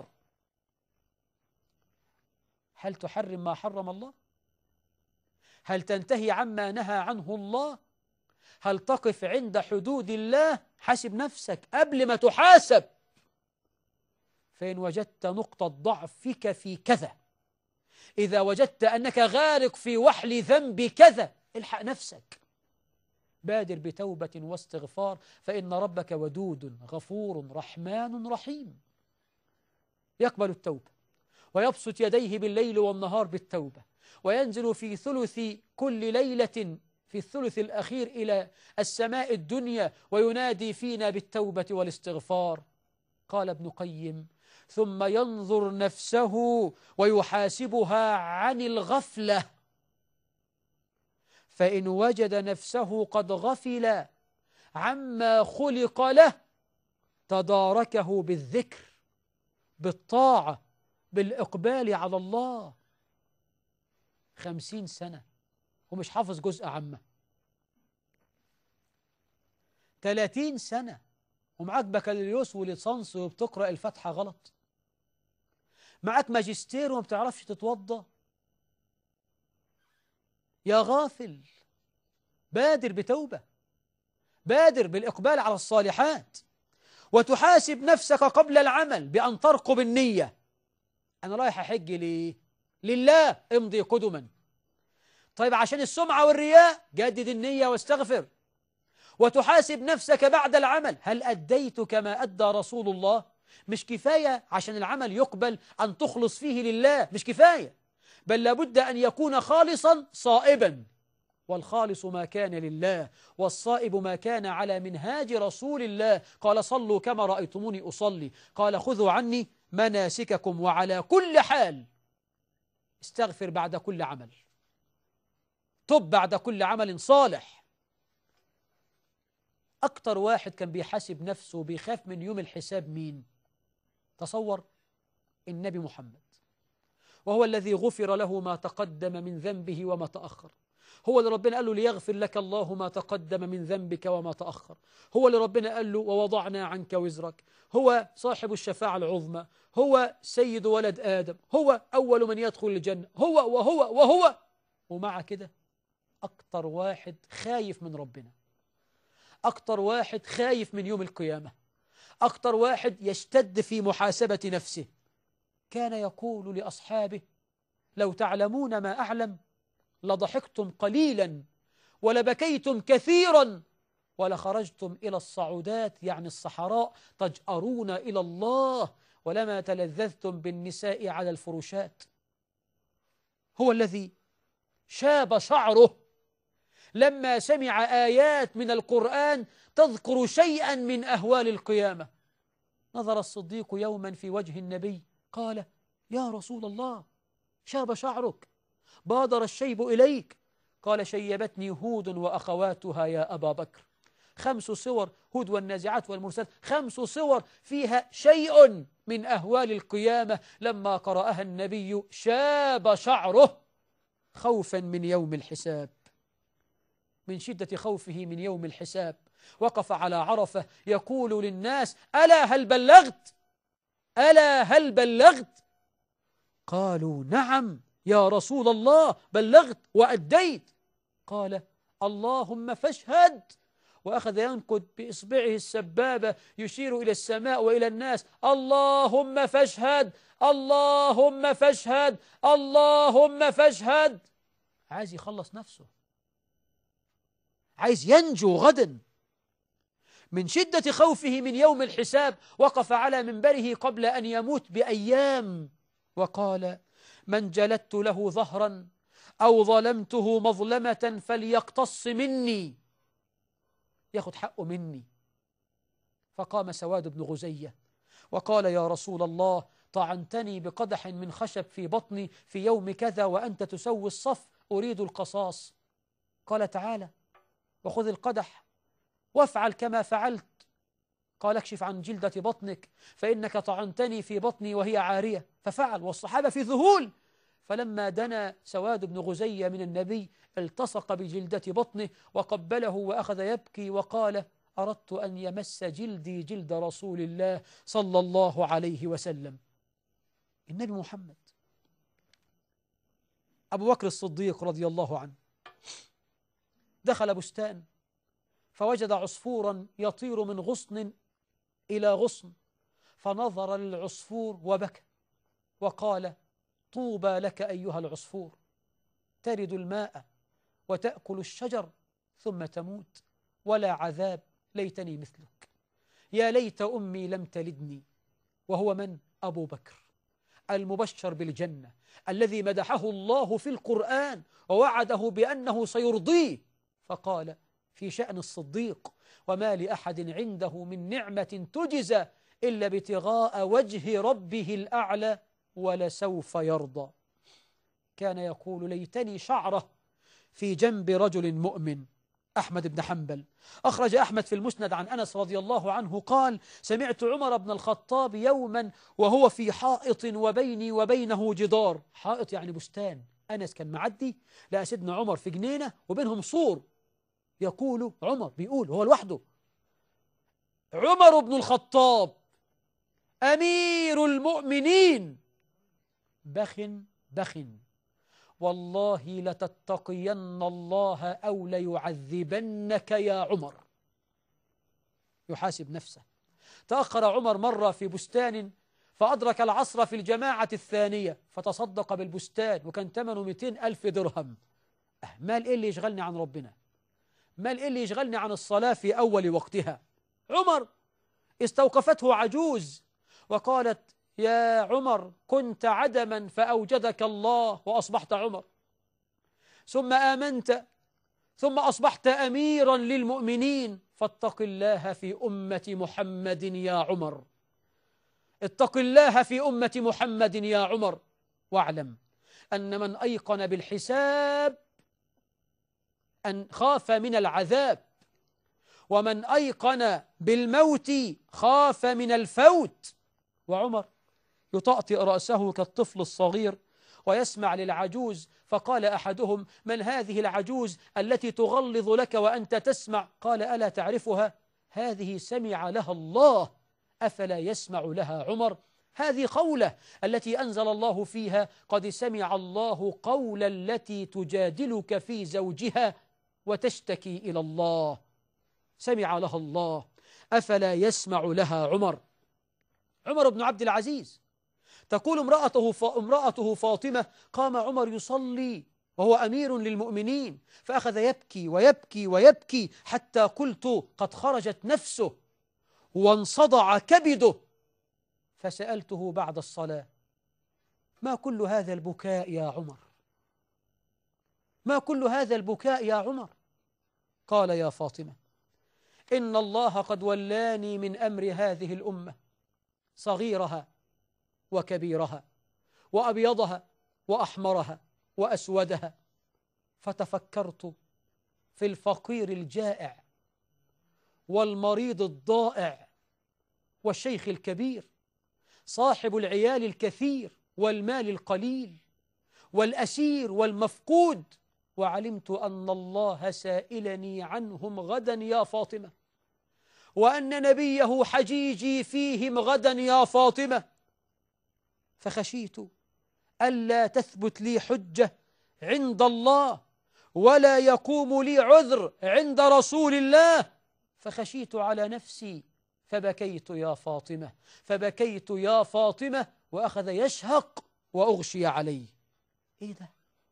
[SPEAKER 1] هل تحرم ما حرم الله؟ هل تنتهي عما نهى عنه الله؟ هل تقف عند حدود الله؟ حاسب نفسك قبل ما تحاسب. فإن وجدت نقطة ضعفك في كذا، إذا وجدت أنك غارق في وحل ذنب كذا، الحق نفسك، بادر بتوبة واستغفار، فإن ربك ودود غفور رحمن رحيم، يقبل التوبة ويبسط يديه بالليل والنهار بالتوبة، وينزل في ثلث كل ليلة في الثلث الأخير إلى السماء الدنيا وينادي فينا بالتوبة والاستغفار. قال ابن قيم: ثم ينظر نفسه ويحاسبها عن الغفلة، فإن وجد نفسه قد غفل عما خلق له تداركه بالذكر، بالطاعة، بالإقبال على الله. خمسين سنة ومش حافظ جزء عامة، ثلاثين سنة ومعاك بكالوريوس وليسانس وبتقرأ الفاتحة غلط، معاك ماجستير وما بتعرفش تتوضى. يا غافل، بادر بتوبة، بادر بالإقبال على الصالحات، وتحاسب نفسك قبل العمل بأن ترقب النية. أنا رايح أحج ليه؟ لله، امضي قدما. طيب عشان السمعة والرياء، جدد النية واستغفر. وتحاسب نفسك بعد العمل، هل أديت كما أدى رسول الله؟ مش كفاية عشان العمل يقبل أن تخلص فيه لله، مش كفاية، بل لابد أن يكون خالصا صائبا، والخالص ما كان لله، والصائب ما كان على منهاج رسول الله. قال صلوا كما رأيتموني أصلي، قال خذوا عني مناسككم، وعلى كل حال استغفر بعد كل عمل، تب بعد كل عمل صالح. أكتر واحد كان بيحاسب نفسه وبيخاف من يوم الحساب مين؟ تصور، النبي محمد، وهو الذي غفر له ما تقدم من ذنبه وما تأخر، هو اللي ربنا قال له ليغفر لك الله ما تقدم من ذنبك وما تأخر، هو اللي ربنا قال له ووضعنا عنك وزرك، هو صاحب الشفاعة العظمى، هو سيد ولد آدم، هو أول من يدخل الجنة، هو وهو وهو ومع كده أكتر واحد خايف من ربنا، أكتر واحد خايف من يوم القيامة، أكتر واحد يشتد في محاسبة نفسه. كان يقول لأصحابه لو تعلمون ما أعلم لضحكتم قليلا ولبكيتم كثيرا ولخرجتم إلى الصعودات، يعني الصحراء، تجأرون إلى الله، ولما تلذذتم بالنساء على الفروشات. هو الذي شاب شعره لما سمع آيات من القرآن تذكر شيئا من أهوال القيامة. نظر الصديق يوما في وجه النبي قال يا رسول الله، شاب شعرك، بادر الشيب إليك. قال شيبتني هود وأخواتها يا أبا بكر. خمس صور، هود والنازعات والمرسلات، خمس صور فيها شيء من أهوال القيامة. لما قرأها النبي شاب شعره خوفا من يوم الحساب. من شدة خوفه من يوم الحساب وقف على عرفة يقول للناس ألا هل بلغت؟ ألا هل بلغت؟ قالوا نعم يا رسول الله بلغت وأديت. قال اللهم فاشهد، وأخذ ينقد بإصبعه السبابة يشير إلى السماء وإلى الناس، اللهم فاشهد، اللهم فاشهد، اللهم فاشهد. عايز يخلص نفسه، عايز ينجو غدا. من شدة خوفه من يوم الحساب وقف على منبره قبل أن يموت بأيام وقال من جلدت له ظهرا أو ظلمته مظلمة فليقتص مني، ياخد حقه مني. فقام سواد بن غزية وقال يا رسول الله طعنتني بقدح من خشب في بطني في يوم كذا وأنت تسوي الصف، أريد القصاص. قال تعالى وخذ القدح وافعل كما فعلت. قال اكشف عن جلدة بطنك فإنك طعنتني في بطني وهي عارية. ففعل، والصحابة في ذهول. فلما دنا سواد بن غزية من النبي التصق بجلدة بطنه وقبله وأخذ يبكي وقال أردت أن يمس جلدي جلد رسول الله صلى الله عليه وسلم. النبي محمد. أبو بكر الصديق رضي الله عنه دخل بستان فوجد عصفورا يطير من غصن إلى غصن، فنظر للعصفور وبكى وقال طوبى لك أيها العصفور، ترد الماء وتأكل الشجر ثم تموت، ولا عذاب، ليتني مثلك. يا ليت أمي لم تلدني. وهو من؟ أبو بكر المبشر بالجنة الذي مدحه الله في القرآن ووعده بأنه سيرضيه. فقال في شأن الصديق وما لأحد عنده من نعمة تجزى إلا ابتغاء وجه ربه الأعلى ولسوف يرضى. كان يقول ليتني شعرة في جنب رجل مؤمن. أحمد بن حنبل أخرج أحمد في المسند عن أنس رضي الله عنه قال سمعت عمر بن الخطاب يوما وهو في حائط وبيني وبينه جدار. حائط يعني بستان. أنس كان معدي لقى سيدنا عمر في جنينة وبينهم سور. يقول عمر بيقول هو لوحده عمر بن الخطاب أمير المؤمنين بخ بخ والله لتتقين الله أو ليعذبنك يا عمر. يحاسب نفسه. تأخر عمر مرة في بستان فأدرك العصر في الجماعة الثانية فتصدق بالبستان وكان ثمنه مئتين ألف درهم. أه مال إيه اللي يشغلني عن ربنا؟ مال إيه اللي يشغلني عن الصلاة في أول وقتها؟ عمر استوقفته عجوز وقالت يا عمر كنت عدما فأوجدك الله وأصبحت عمر، ثم آمنت، ثم أصبحت أميرا للمؤمنين، فاتق الله في أمة محمد يا عمر، اتق الله في أمة محمد يا عمر، واعلم أن من أيقن بالحساب أن خاف من العذاب، ومن أيقن بالموت خاف من الفوت. وعمر يطأطئ رأسه كالطفل الصغير ويسمع للعجوز، فقال أحدهم من هذه العجوز التي تغلظ لك وأنت تسمع؟ قال ألا تعرفها؟ هذه سمع لها الله أفلا يسمع لها عمر؟ هذه قولة التي أنزل الله فيها قد سمع الله قول التي تجادلك في زوجها وتشتكي إلى الله، سمع لها الله أفلا يسمع لها عمر. عمر بن عبد العزيز تقول امرأته امرأته فاطمة قام عمر يصلي وهو أمير للمؤمنين فأخذ يبكي ويبكي ويبكي حتى قلت قد خرجت نفسه وانصدع كبده، فسألته بعد الصلاة ما كل هذا البكاء يا عمر؟ ما كل هذا البكاء يا عمر؟ قال يا فاطمة إن الله قد ولاني من أمر هذه الأمة صغيرها وكبيرها وأبيضها وأحمرها وأسودها، فتفكرت في الفقير الجائع والمريض الضائع والشيخ الكبير صاحب العيال الكثير والمال القليل والأسير والمفقود، وعلمت أن الله سائلني عنهم غدا يا فاطمة، وأن نبيه حجيجي فيهم غدا يا فاطمة، فخشيت ألا تثبت لي حجة عند الله ولا يقوم لي عذر عند رسول الله، فخشيت على نفسي فبكيت يا فاطمة، فبكيت يا فاطمة، وأخذ يشهق وأغشي عليه. إيه ده؟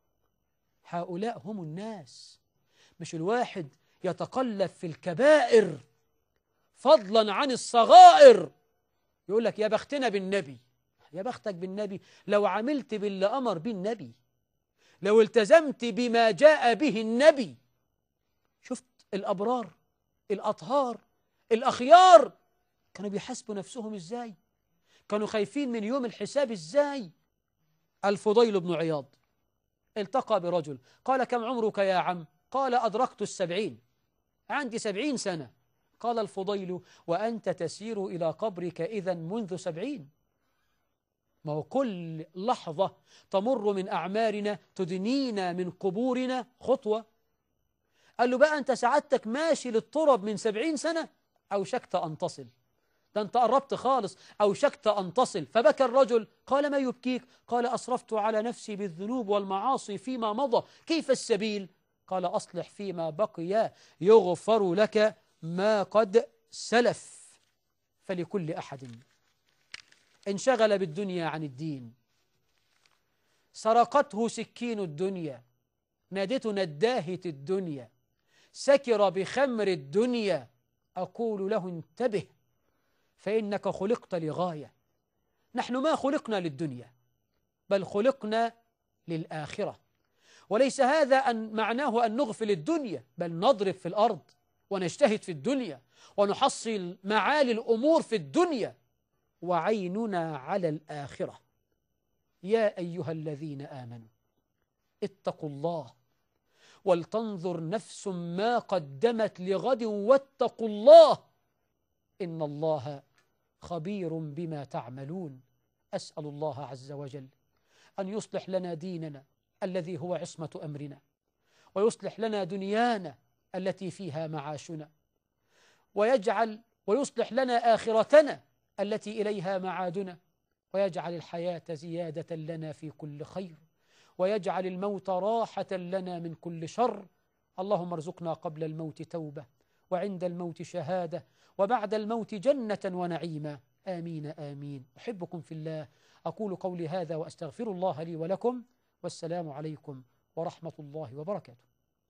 [SPEAKER 1] هؤلاء هم الناس، مش الواحد يتقلب في الكبائر فضلا عن الصغائر يقول لك يا بختنا بالنبي. يا بختك بالنبي لو عملت باللي أمر به النبي، لو التزمت بما جاء به النبي. شفت الأبرار الأطهار الأخيار كانوا بيحسبوا نفسهم إزاي؟ كانوا خايفين من يوم الحساب إزاي؟ الفضيل بن عياض التقى برجل قال كم عمرك يا عم؟ قال أدركت السبعين، عندي سبعين سنة. قال الفضيل وأنت تسير إلى قبرك إذا منذ سبعين؟ ما هو كل لحظة تمر من أعمارنا تدنينا من قبورنا خطوة. قال له بقى أنت سعادتك ماشي للطرب من سبعين سنة؟ أوشكت أن تصل، ده أنت قربت خالص، أوشكت أن تصل. فبكى الرجل قال ما يبكيك؟ قال أسرفت على نفسي بالذنوب والمعاصي فيما مضى، كيف السبيل؟ قال أصلح فيما بقي يغفر لك ما قد سلف. فلكل أحد انشغل بالدنيا عن الدين سرقته سكين الدنيا، نادته نداهة الدنيا، سكر بخمر الدنيا، أقول له انتبه فإنك خلقت لغاية. نحن ما خلقنا للدنيا بل خلقنا للآخرة، وليس هذا أن معناه أن نغفل الدنيا، بل نضرب في الأرض ونجتهد في الدنيا ونحصل معالي الأمور في الدنيا، وعيننا على الآخرة. يا أيها الذين آمنوا اتقوا الله ولتنظر نفس ما قدمت لغد واتقوا الله إن الله خبير بما تعملون. أسأل الله عز وجل أن يصلح لنا ديننا الذي هو عصمة أمرنا، ويصلح لنا دنيانا التي فيها معاشنا، ويجعل ويصلح لنا آخرتنا التي إليها معادنا، ويجعل الحياة زيادة لنا في كل خير، ويجعل الموت راحة لنا من كل شر. اللهم ارزقنا قبل الموت توبة، وعند الموت شهادة، وبعد الموت جنة ونعيما. آمين آمين. أحبكم في الله، أقول قولي هذا وأستغفر الله لي ولكم، والسلام عليكم ورحمة الله وبركاته.